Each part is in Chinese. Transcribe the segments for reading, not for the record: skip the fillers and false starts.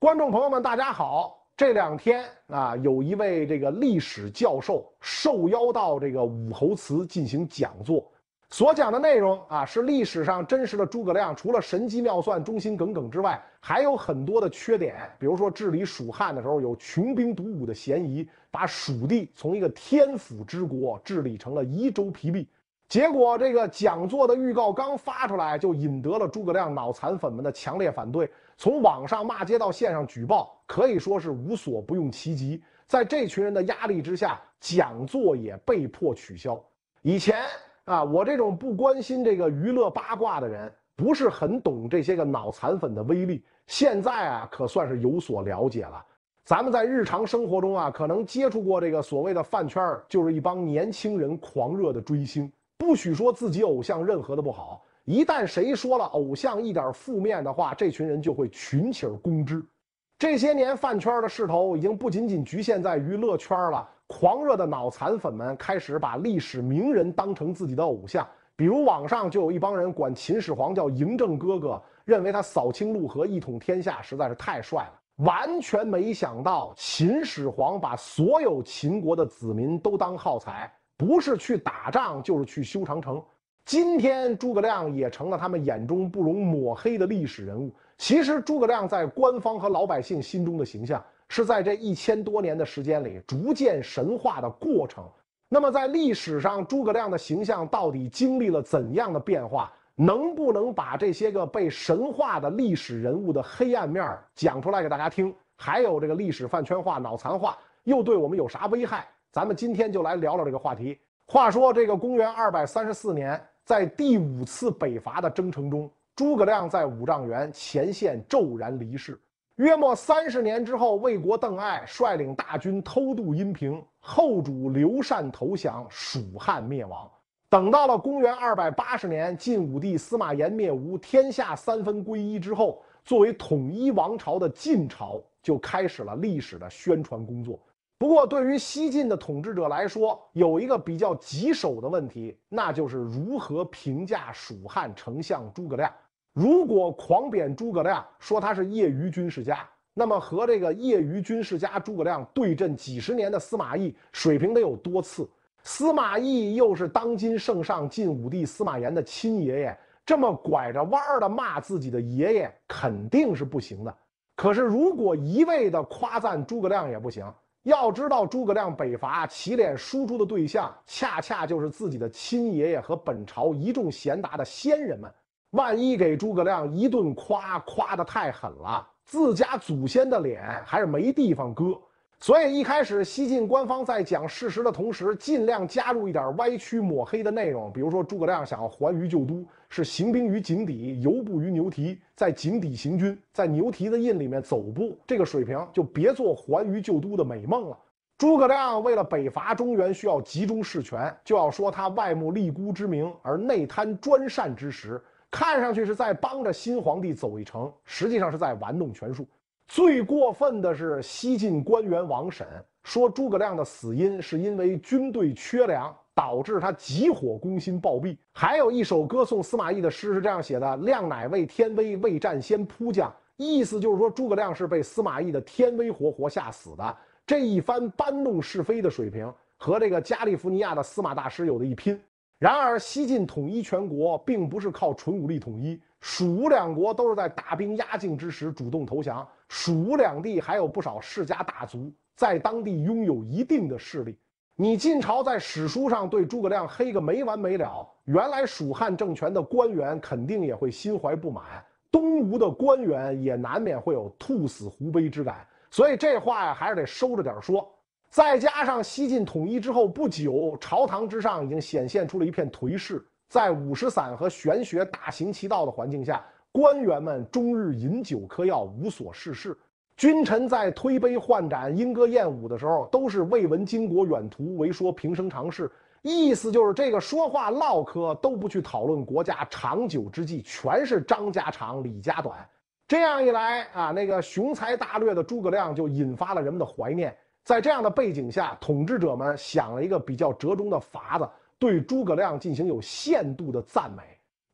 观众朋友们，大家好！这两天啊，有一位这个历史教授受邀到这个武侯祠进行讲座，所讲的内容啊是历史上真实的诸葛亮，除了神机妙算、忠心耿耿之外，还有很多的缺点。比如说治理蜀汉的时候有穷兵黩武的嫌疑，把蜀地从一个天府之国治理成了夷州疲弊。结果这个讲座的预告刚发出来，就引得了诸葛亮脑残粉们的强烈反对，从网上骂街到线上举报，可以说是无所不用其极。在这群人的压力之下，讲座也被迫取消。以前啊，我这种不关心这个娱乐八卦的人，不是很懂这些个脑残粉的威力，现在啊可算是有所了解了。咱们在日常生活中啊，可能接触过这个所谓的饭圈，就是一帮年轻人狂热的追星。不许说自己偶像任何的不好，一旦谁说了偶像一点负面的话，这群人就会群起而攻之。这些年饭圈的势头已经不仅仅局限在娱乐圈了，狂热的脑残粉们开始把历史名人当成自己的偶像。比如网上就有一帮人管秦始皇叫嬴政哥哥，认为他扫清陆河一统天下实在是太帅了。完全没想到秦始皇把所有秦国的子民都当耗材，不是去打仗就是去修长城。今天诸葛亮也成了他们眼中不容抹黑的历史人物。其实诸葛亮在官方和老百姓心中的形象，是在这1000多年的时间里逐渐神化的过程。那么在历史上，诸葛亮的形象到底经历了怎样的变化？能不能把这些个被神化的历史人物的黑暗面讲出来给大家听？还有这个历史饭圈化、脑残化又对我们有啥危害？咱们今天就来聊聊这个话题。话说这个公元234年，在第5次北伐的征程中，诸葛亮在五丈原前线骤然离世。约莫30年之后，魏国邓艾率领大军偷渡阴平，后主刘禅投降，蜀汉灭亡。等到了公元280年，晋武帝司马炎灭吴，天下3分归一之后，作为统一王朝的晋朝就开始了历史的宣传工作。不过对于西晋的统治者来说，有一个比较棘手的问题，那就是如何评价蜀汉丞相诸葛亮。如果狂贬诸葛亮，说他是业余军事家，那么和这个业余军事家诸葛亮对阵几十年的司马懿，水平得有多次。司马懿又是当今圣上晋武帝司马炎的亲爷爷，这么拐着弯的骂自己的爷爷，肯定是不行的。可是如果一味的夸赞诸葛亮也不行。要知道诸葛亮北伐起脸输出的对象，恰恰就是自己的亲爷爷和本朝一众贤达的先人们。万一给诸葛亮一顿夸得太狠了，自家祖先的脸还是没地方搁。所以一开始西晋官方在讲事实的同时，尽量加入一点歪曲抹黑的内容。比如说诸葛亮想要还于旧都，是行兵于井底，游步于牛蹄，在井底行军，在牛蹄的印里面走步，这个水平就别做还于旧都的美梦了。诸葛亮为了北伐中原需要集中事权，就要说他外慕立孤之名而内贪专擅之实，看上去是在帮着新皇帝走一程，实际上是在玩弄权术。最过分的是西晋官员王审说诸葛亮的死因是因为军队缺粮，导致他急火攻心暴毙。还有一首歌颂司马懿的诗是这样写的：亮乃为天威，未战先扑将。意思就是说诸葛亮是被司马懿的天威活活吓死的。这一番搬弄是非的水平和这个加利福尼亚的司马大师有的一拼。然而西晋统一全国并不是靠纯武力统一，蜀吴两国都是在大兵压境之时主动投降。蜀吴两地还有不少世家大族在当地拥有一定的势力。你晋朝在史书上对诸葛亮黑个没完没了，原来蜀汉政权的官员肯定也会心怀不满，东吴的官员也难免会有兔死狐悲之感。所以这话呀还是得收着点说。再加上西晋统一之后不久，朝堂之上已经显现出了一片颓势，在五石散和玄学大行其道的环境下，官员们终日饮酒嗑药，无所事事。君臣在推杯换盏、莺歌燕舞的时候，都是未闻经国远图，唯说平生常事。意思就是这个说话唠嗑都不去讨论国家长久之计，全是张家长李家短。这样一来啊，那个雄才大略的诸葛亮就引发了人们的怀念。在这样的背景下，统治者们想了一个比较折中的法子，对诸葛亮进行有限度的赞美。比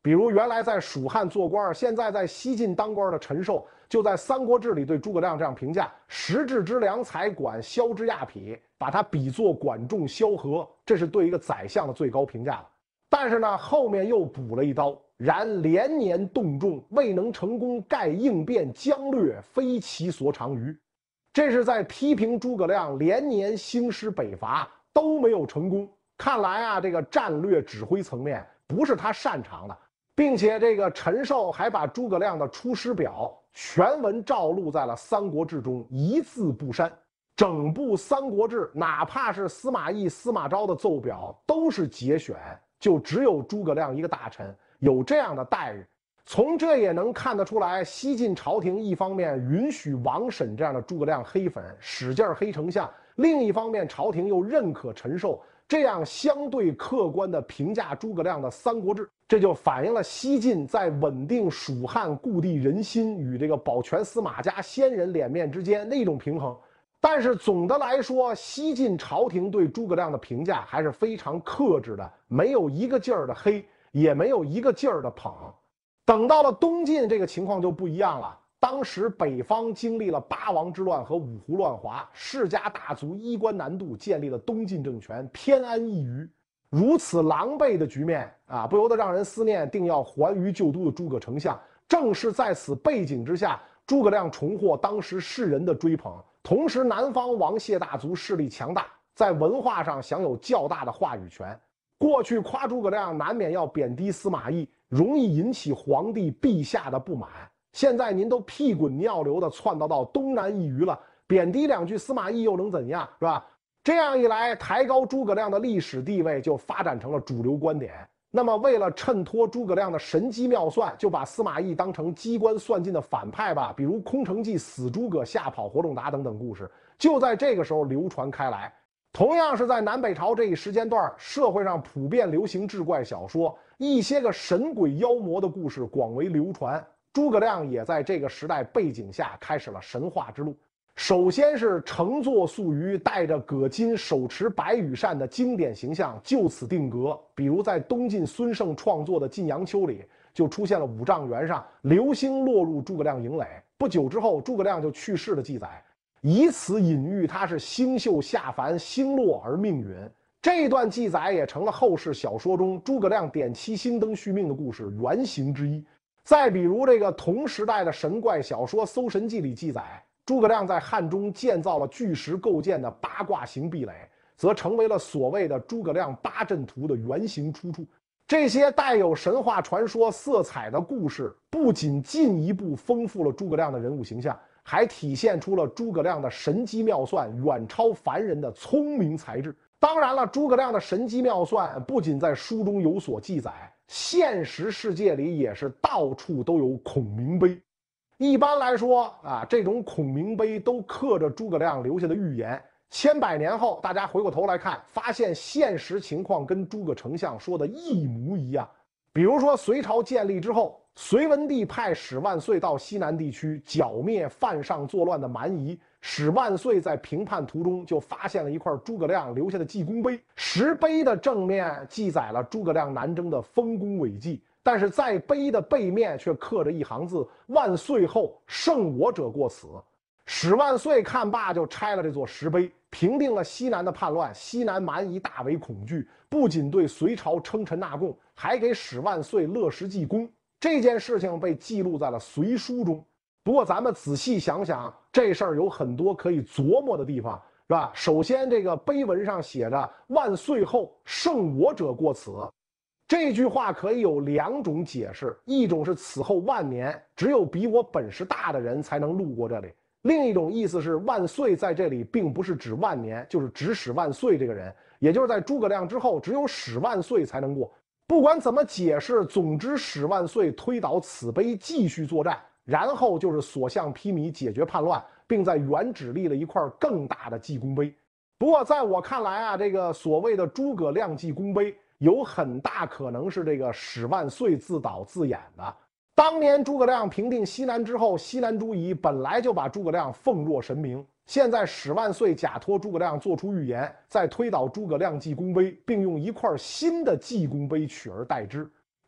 比如原来在蜀汉做官，现在在西晋当官的陈寿，就在《三国志》里对诸葛亮这样评价：时治之良才，管萧之亚匹，把他比作管仲、萧何，这是对一个宰相的最高评价了。但是呢，后面又补了一刀：然连年动众，未能成功，盖应变将略，非其所长于。这是在批评诸葛亮连年兴师北伐都没有成功。看来啊，这个战略指挥层面不是他擅长的。并且这个陈寿还把诸葛亮的出师表全文照录在了《三国志》中，一字不删。整部《三国志》，哪怕是司马懿、司马昭的奏表，都是节选，就只有诸葛亮一个大臣有这样的待遇。从这也能看得出来，西晋朝廷一方面允许王审这样的诸葛亮黑粉使劲黑丞相，另一方面朝廷又认可陈寿这样相对客观的评价诸葛亮的《三国志》，这就反映了西晋在稳定蜀汉故地人心与这个保全司马家先人脸面之间那种平衡。但是总的来说，西晋朝廷对诸葛亮的评价还是非常克制的，没有一个劲儿的黑，也没有一个劲儿的捧。等到了东晋，这个情况就不一样了。当时北方经历了八王之乱和五胡乱华，世家大族衣冠南渡，建立了东晋政权，偏安一隅。如此狼狈的局面啊，不由得让人思念定要还于旧都的诸葛丞相。正是在此背景之下，诸葛亮重获当时世人的追捧，同时南方王谢大族势力强大，在文化上享有较大的话语权。过去夸诸葛亮难免要贬低司马懿，容易引起皇帝陛下的不满。现在您都屁滚尿流的窜到东南一隅了，贬低两句司马懿又能怎样，是吧？这样一来，抬高诸葛亮的历史地位就发展成了主流观点。那么为了衬托诸葛亮的神机妙算，就把司马懿当成机关算尽的反派吧，比如空城计、死诸葛、吓跑活仲达等等故事，就在这个时候流传开来。同样是在南北朝这一时间段，社会上普遍流行志怪小说，一些个神鬼妖魔的故事广为流传。诸葛亮也在这个时代背景下开始了神话之路。首先是乘坐素鱼，带着葛巾，手持白羽扇的经典形象就此定格。比如在东晋孙胜创作的《晋阳秋》里，就出现了五丈原上流星落入诸葛亮营垒，不久之后诸葛亮就去世的记载，以此隐喻他是星宿下凡，星落而命陨。这段记载也成了后世小说中诸葛亮点七星灯续命的故事原型之一。再比如这个同时代的神怪小说《搜神记》里记载，诸葛亮在汉中建造了巨石构建的八卦形壁垒，则成为了所谓的诸葛亮八阵图的原型出处。这些带有神话传说色彩的故事，不仅进一步丰富了诸葛亮的人物形象，还体现出了诸葛亮的神机妙算远超凡人的聪明才智。当然了，诸葛亮的神机妙算不仅在书中有所记载，现实世界里也是到处都有孔明碑。一般来说啊，这种孔明碑都刻着诸葛亮留下的预言。千百年后，大家回过头来看，发现现实情况跟诸葛丞相说的一模一样。比如说，隋朝建立之后，隋文帝派史万岁到西南地区剿灭犯上作乱的蛮夷。史万岁在平叛途中就发现了一块诸葛亮留下的记功碑，石碑的正面记载了诸葛亮南征的丰功伟绩，但是在碑的背面却刻着一行字：万岁后胜我者过此。史万岁看罢就拆了这座石碑，平定了西南的叛乱，西南蛮夷大为恐惧，不仅对隋朝称臣纳贡，还给史万岁勒石记功。这件事情被记录在了《隋书》中。不过咱们仔细想想，这事儿有很多可以琢磨的地方，是吧？首先，这个碑文上写着“万岁后胜我者过此”，这句话可以有两种解释：一种是此后万年，只有比我本事大的人才能路过这里；另一种意思是万岁在这里并不是指万年，就是指史万岁这个人，也就是在诸葛亮之后，只有史万岁才能过。不管怎么解释，总之史万岁推倒此碑，继续作战。然后就是所向披靡，解决叛乱，并在原址立了一块更大的记功碑。不过在我看来啊，这个所谓的诸葛亮记功碑有很大可能是这个史万岁自导自演的。当年诸葛亮平定西南之后，西南诸夷本来就把诸葛亮奉若神明，现在史万岁假托诸葛亮做出预言，再推倒诸葛亮记功碑，并用一块新的记功碑取而代之。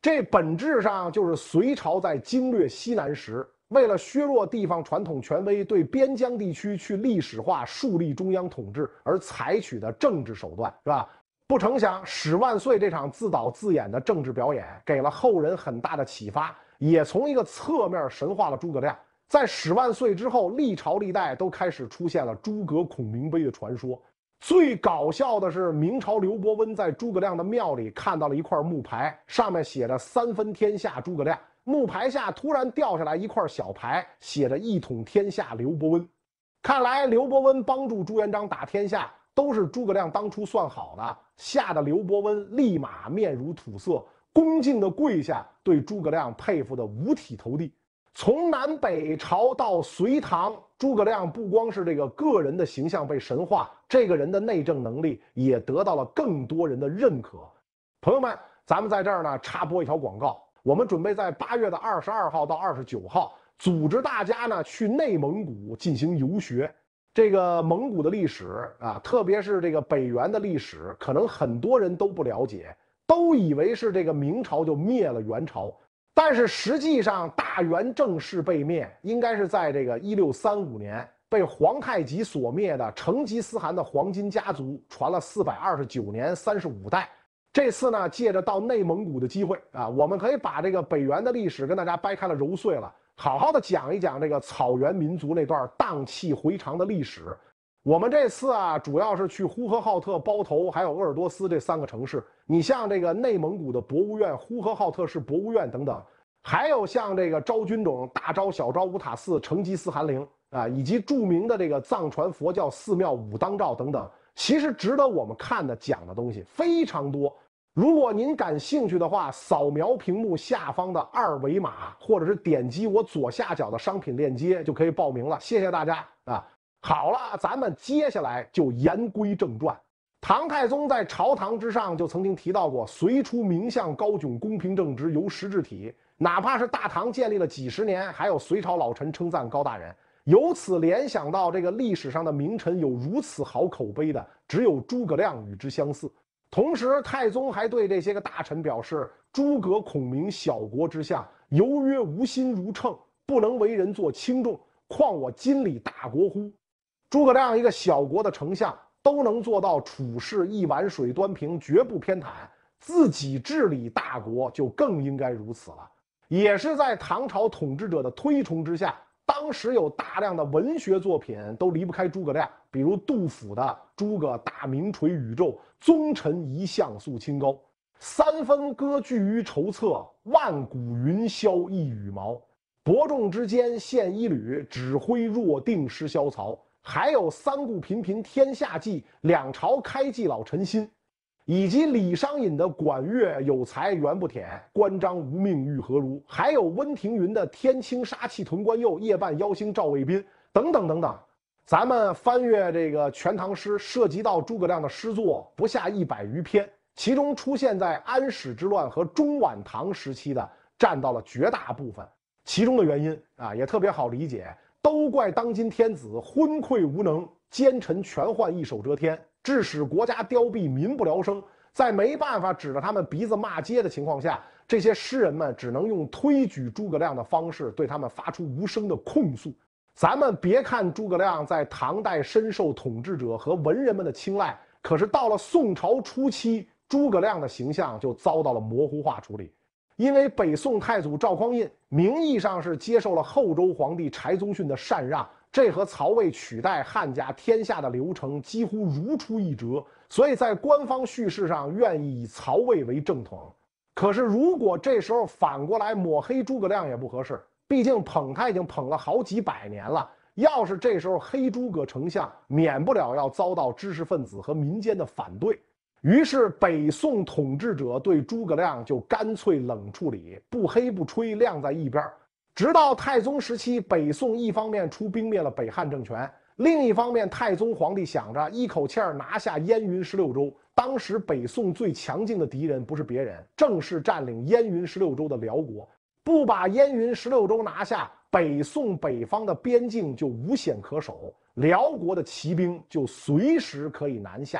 这本质上就是隋朝在经略西南时，为了削弱地方传统权威，对边疆地区去历史化、树立中央统治而采取的政治手段，是吧？不成想，史万岁这场自导自演的政治表演，给了后人很大的启发，也从一个侧面神化了诸葛亮。在史万岁之后，历朝历代都开始出现了诸葛孔明碑的传说。最搞笑的是，明朝刘伯温在诸葛亮的庙里看到了一块木牌，上面写着3分天下诸葛亮。木牌下突然掉下来一块小牌，写着一统天下刘伯温。看来刘伯温帮助朱元璋打天下，都是诸葛亮当初算好的，吓得刘伯温立马面如土色，恭敬地跪下，对诸葛亮佩服得五体投地。从南北朝到隋唐，诸葛亮不光是这个个人的形象被神化，这个人的内政能力也得到了更多人的认可。朋友们，咱们在这儿呢插播一条广告，我们准备在8月22号到29号组织大家呢去内蒙古进行游学。这个蒙古的历史啊，特别是这个北元的历史，可能很多人都不了解，都以为是这个明朝就灭了元朝。但是实际上，大元正式被灭，应该是在这个1635年，被皇太极所灭的成吉思汗的黄金家族传了429年35代。这次呢，借着到内蒙古的机会啊，我们可以把这个北元的历史跟大家掰开了揉碎了，好好的讲一讲这个草原民族那段荡气回肠的历史。我们这次啊，主要是去呼和浩特、包头还有鄂尔多斯这3个城市。你像这个内蒙古的博物院、呼和浩特市博物院等等，还有像这个昭君冢、大昭、小昭、五塔寺、成吉思汗陵啊，以及著名的这个藏传佛教寺庙武当照等等，其实值得我们看的讲的东西非常多。如果您感兴趣的话，扫描屏幕下方的2维码，或者是点击我左下角的商品链接就可以报名了。谢谢大家啊！好了，咱们接下来就言归正传。唐太宗在朝堂之上就曾经提到过，隋初名相高炯，公平正直，由实治体。哪怕是大唐建立了几十年，还有隋朝老臣称赞高大人。由此联想到这个历史上的名臣有如此好口碑的，只有诸葛亮与之相似。同时，太宗还对这些个大臣表示：诸葛孔明小国之相，犹曰无心如秤，不能为人作轻重，况我今理大国乎？诸葛亮一个小国的丞相都能做到处事一碗水端平，绝不偏袒，自己治理大国就更应该如此了。也是在唐朝统治者的推崇之下，当时有大量的文学作品都离不开诸葛亮，比如杜甫的《诸葛大名垂宇宙，宗臣一相肃清高》，三分割据于筹策，万古云霄一羽毛。伯仲之间现一缕，指挥若定失萧曹。还有三顾频频天下计，两朝开济老臣心，以及李商隐的管乐有才袁不舔，关张无命欲何如，还有温庭筠的天清杀气屯关右，夜半妖星照魏宾等等等等。咱们翻阅这个《全唐诗》，涉及到诸葛亮的诗作不下100余篇，其中出现在安史之乱和中晚唐时期的占到了绝大部分。其中的原因啊，也特别好理解。都怪当今天子昏聩无能，奸臣全宦一手遮天，致使国家凋敝，民不聊生。在没办法指着他们鼻子骂街的情况下，这些诗人们只能用推举诸葛亮的方式对他们发出无声的控诉。咱们别看诸葛亮在唐代深受统治者和文人们的青睐，可是到了宋朝初期，诸葛亮的形象就遭到了模糊化处理。因为北宋太祖赵匡胤名义上是接受了后周皇帝柴宗训的禅让，这和曹魏取代汉家天下的流程几乎如出一辙，所以在官方叙事上愿意以曹魏为正统。可是如果这时候反过来抹黑诸葛亮也不合适，毕竟捧他已经捧了好几百年了，要是这时候黑诸葛丞相，免不了要遭到知识分子和民间的反对。于是北宋统治者对诸葛亮就干脆冷处理，不黑不吹，晾在一边。直到太宗时期，北宋一方面出兵灭了北汉政权，另一方面太宗皇帝想着一口气拿下燕云16州。当时北宋最强劲的敌人不是别人，正是占领燕云16州的辽国。不把燕云16州拿下，北宋北方的边境就无险可守，辽国的骑兵就随时可以南下。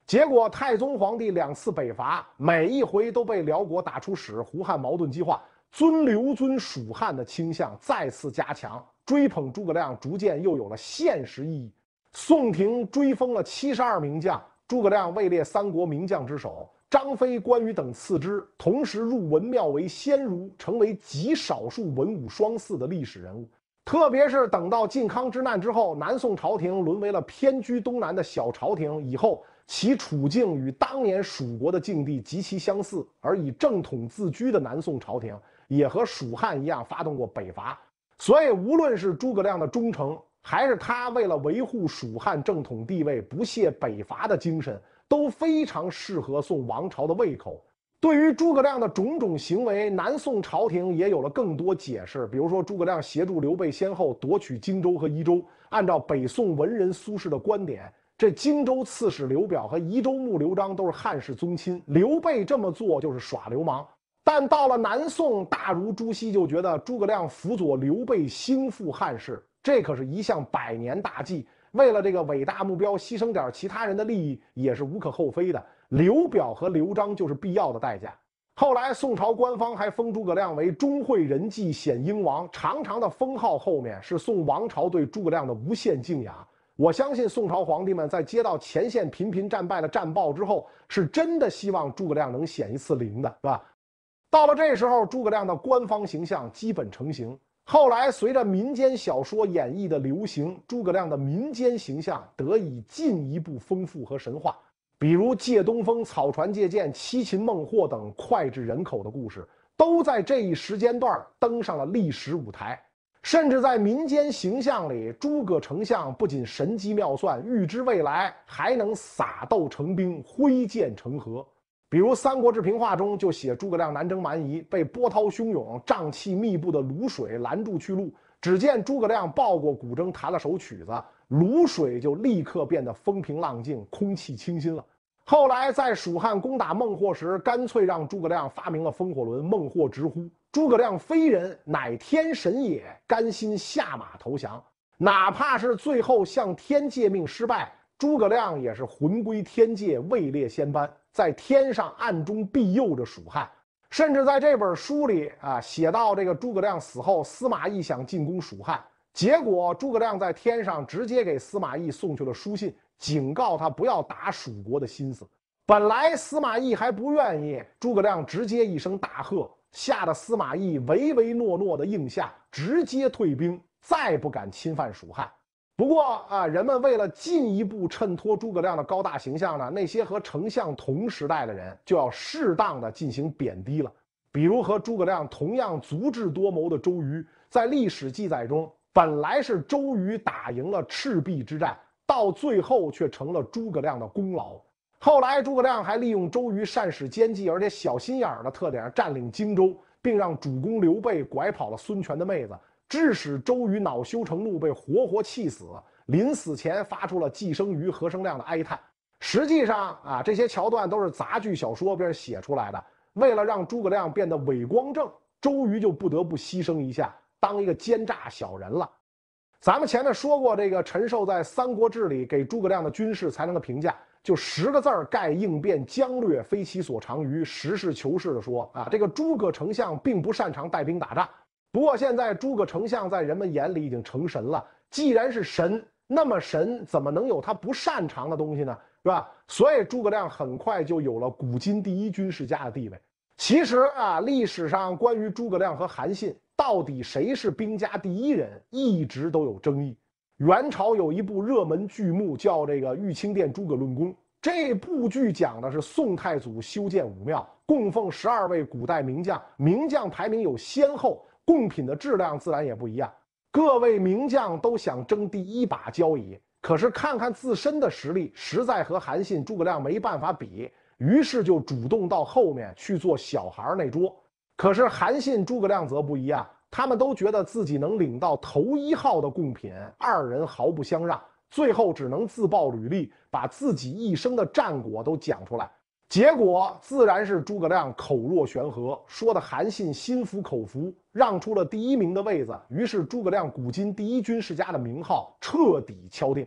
结果太宗皇帝2次北伐，每一回都被辽国打出屎，胡汉矛盾激化，尊刘尊蜀汉的倾向再次加强，追捧诸葛亮逐渐又有了现实意义。宋廷追封了72名将，诸葛亮位列三国名将之首，张飞、关羽等次之，同时入文庙为先儒，成为极少数文武双祀的历史人物。特别是等到靖康之难之后，南宋朝廷沦为了偏居东南的小朝廷以后，其处境与当年蜀国的境地极其相似，而以正统自居的南宋朝廷也和蜀汉一样发动过北伐。所以无论是诸葛亮的忠诚，还是他为了维护蜀汉正统地位不懈北伐的精神，都非常适合宋王朝的胃口。对于诸葛亮的种种行为，南宋朝廷也有了更多解释。比如说，诸葛亮协助刘备先后夺取荆州和宜州。按照北宋文人苏轼的观点，这荆州刺史刘表和宜州牧刘璋都是汉室宗亲，刘备这么做就是耍流氓。但到了南宋，大儒朱熹就觉得诸葛亮辅佐刘备兴复汉室，这可是一项百年大计，为了这个伟大目标牺牲点其他人的利益也是无可厚非的。刘表和刘璋就是必要的代价。后来宋朝官方还封诸葛亮为钟会仁济显英王，长长的封号后面是宋王朝对诸葛亮的无限敬仰。我相信宋朝皇帝们在接到前线频频战败的战报之后，是真的希望诸葛亮能显一次灵的，是吧？到了这时候，诸葛亮的官方形象基本成型。后来随着民间小说演绎的流行，诸葛亮的民间形象得以进一步丰富和神话。比如借东风、草船借箭、七擒孟获等脍炙人口的故事，都在这一时间段登上了历史舞台。甚至在民间形象里，诸葛丞相不仅神机妙算，预知未来，还能撒豆成兵，挥剑成河。比如《三国志平话》中就写诸葛亮南征蛮夷，被波涛汹涌、瘴气密布的泸水拦住去路。只见诸葛亮抱过古筝，弹了首曲子，泸水就立刻变得风平浪静，空气清新了。后来在蜀汉攻打孟获时，干脆让诸葛亮发明了风火轮。孟获直呼：“诸葛亮非人，乃天神也，甘心下马投降。”哪怕是最后向天借命失败，诸葛亮也是魂归天界，位列仙班，在天上暗中庇佑着蜀汉。甚至在这本书里写到这个诸葛亮死后，司马懿想进攻蜀汉，结果诸葛亮在天上直接给司马懿送去了书信，警告他不要打蜀国的心思。本来司马懿还不愿意，诸葛亮直接一声大喝，吓得司马懿唯唯诺诺的应下，直接退兵，再不敢侵犯蜀汉。不过人们为了进一步衬托诸葛亮的高大形象呢，那些和丞相同时代的人就要适当的进行贬低了。比如和诸葛亮同样足智多谋的周瑜，在历史记载中，本来是周瑜打赢了赤壁之战，到最后却成了诸葛亮的功劳。后来诸葛亮还利用周瑜善使奸计而且小心眼的特点，占领荆州，并让主公刘备拐跑了孙权的妹子，致使周瑜恼羞成怒，被活活气死。临死前发出了既生瑜何生亮的哀叹。实际上这些桥段都是杂剧小说边写出来的。为了让诸葛亮变得伟光正，周瑜就不得不牺牲一下，当一个奸诈小人了。咱们前面说过，这个陈寿在《三国志》里给诸葛亮的军事才能的评价，就10个字儿概应变将略，非其所长于。实事求是的说这个诸葛丞相并不擅长带兵打仗。不过现在诸葛丞相在人们眼里已经成神了，既然是神，那么神怎么能有他不擅长的东西呢？是吧？所以诸葛亮很快就有了古今第一军事家的地位。其实历史上关于诸葛亮和韩信到底谁是兵家第一人，一直都有争议。元朝有一部热门剧目叫这个《玉清殿诸葛论功》，这部剧讲的是宋太祖修建武庙，供奉12位古代名将，名将排名有先后，贡品的质量自然也不一样。各位名将都想争第一把交椅，可是看看自身的实力，实在和韩信、诸葛亮没办法比，于是就主动到后面去做小孩那桌。可是韩信、诸葛亮则不一样，他们都觉得自己能领到头1号的贡品，二人毫不相让，最后只能自曝履历，把自己一生的战果都讲出来。结果自然是诸葛亮口若悬河，说的韩信心服口服，让出了第1名的位子。于是诸葛亮古今第一军事家的名号彻底敲定。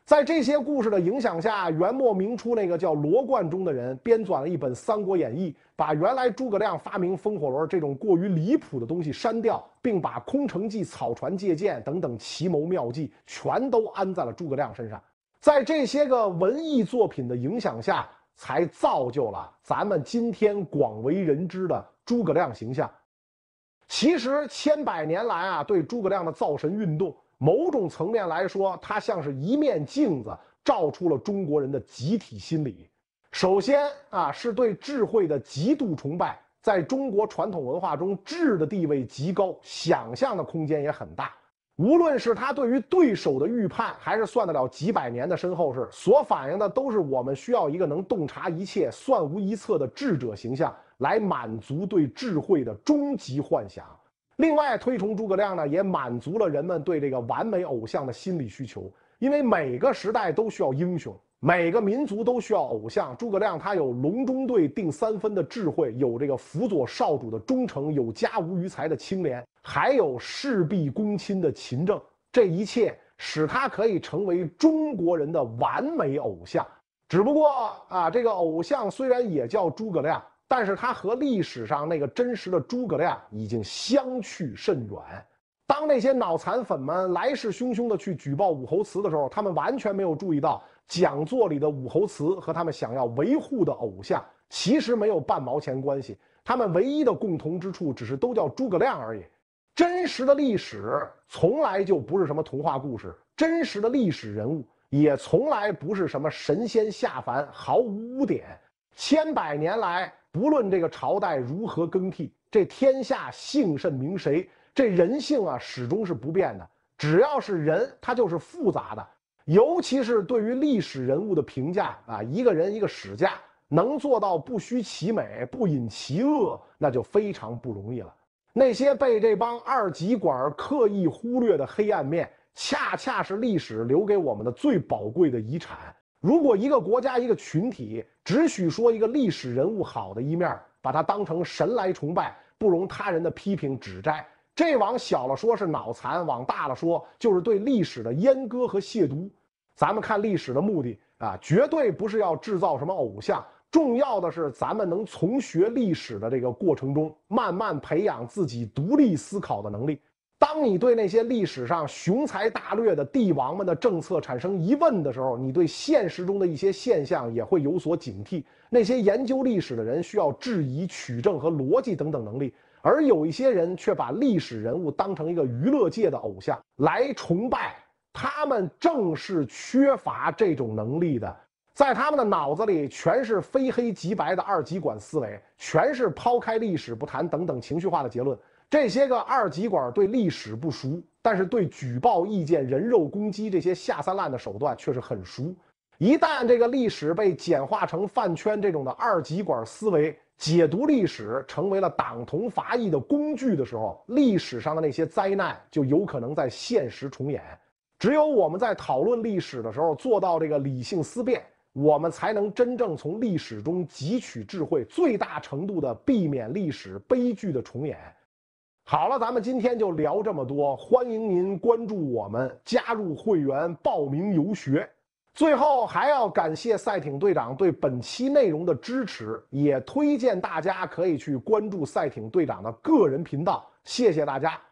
在这些故事的影响下，元末明初那个叫罗贯中的人编纂了一本《三国演义》，把原来诸葛亮发明风火轮这种过于离谱的东西删掉，并把空城计、草船借箭等等奇谋妙计全都安在了诸葛亮身上。在这些个文艺作品的影响下，才造就了咱们今天广为人知的诸葛亮形象。其实千百年来啊，对诸葛亮的造神运动，某种层面来说，它像是一面镜子，照出了中国人的集体心理。首先啊，是对智慧的极度崇拜，在中国传统文化中，智的地位极高，想象的空间也很大。无论是他对于对手的预判，还是算得了几百年的身后事，所反映的都是我们需要一个能洞察一切、算无一策的智者形象，来满足对智慧的终极幻想。另外，推崇诸葛亮呢，也满足了人们对这个完美偶像的心理需求。因为每个时代都需要英雄，每个民族都需要偶像。诸葛亮他有隆中对定三分的智慧，有这个辅佐少主的忠诚，有家无余财的清廉，还有事必躬亲的勤政。这一切使他可以成为中国人的完美偶像。只不过啊，这个偶像虽然也叫诸葛亮，但是他和历史上那个真实的诸葛亮已经相去甚远。当那些脑残粉们来势汹汹地去举报武侯祠的时候，他们完全没有注意到讲座里的武侯祠和他们想要维护的偶像其实没有半毛钱关系，他们唯一的共同之处只是都叫诸葛亮而已。真实的历史从来就不是什么童话故事，真实的历史人物也从来不是什么神仙下凡，毫无污点。千百年来，不论这个朝代如何更替，这天下姓甚名谁，这人性啊始终是不变的。只要是人，他就是复杂的。尤其是对于历史人物的评价啊，一个人一个史家能做到不虚其美，不隐其恶，那就非常不容易了。那些被这帮二极管刻意忽略的黑暗面，恰恰是历史留给我们的最宝贵的遗产。如果一个国家一个群体只许说一个历史人物好的一面，把他当成神来崇拜，不容他人的批评指摘，这往小了说是脑残，往大了说就是对历史的阉割和亵渎。咱们看历史的目的啊，绝对不是要制造什么偶像，重要的是咱们能从学历史的这个过程中，慢慢培养自己独立思考的能力。当你对那些历史上雄才大略的帝王们的政策产生疑问的时候，你对现实中的一些现象也会有所警惕。那些研究历史的人需要质疑、取证和逻辑等等能力，而有一些人却把历史人物当成一个娱乐界的偶像来崇拜，他们正是缺乏这种能力的。在他们的脑子里全是非黑即白的二极管思维，全是抛开历史不谈等等情绪化的结论。这些个二极管对历史不熟，但是对举报意见、人肉攻击这些下三滥的手段却是很熟。一旦这个历史被简化成饭圈这种的二极管思维，解读历史成为了党同伐异的工具的时候，历史上的那些灾难就有可能在现实重演。只有我们在讨论历史的时候做到这个理性思辨，我们才能真正从历史中汲取智慧，最大程度的避免历史悲剧的重演。好了，咱们今天就聊这么多，欢迎您关注我们，加入会员，报名游学。最后还要感谢赛艇队长对本期内容的支持，也推荐大家可以去关注赛艇队长的个人频道，谢谢大家。